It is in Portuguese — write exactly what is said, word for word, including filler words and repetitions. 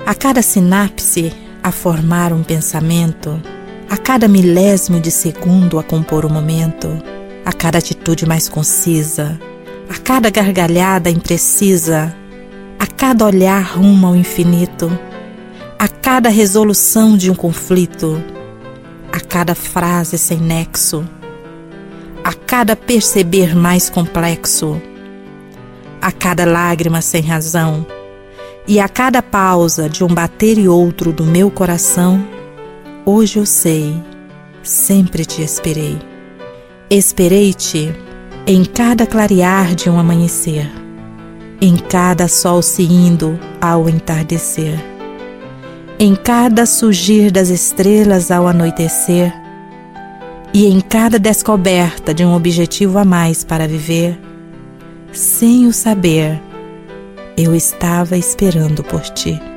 A cada sinapse a formar um pensamento, a cada milésimo de segundo a compor o momento, a cada atitude mais concisa, a cada gargalhada imprecisa, a cada olhar rumo ao infinito, a cada resolução de um conflito, a cada frase sem nexo, a cada perceber mais complexo, a cada lágrima sem razão, e a cada pausa de um bater e outro do meu coração, hoje eu sei, sempre te esperei. Esperei-te em cada clarear de um amanhecer, em cada sol se indo ao entardecer, em cada surgir das estrelas ao anoitecer, e em cada descoberta de um objetivo a mais para viver, sem o saber, eu estava esperando por ti.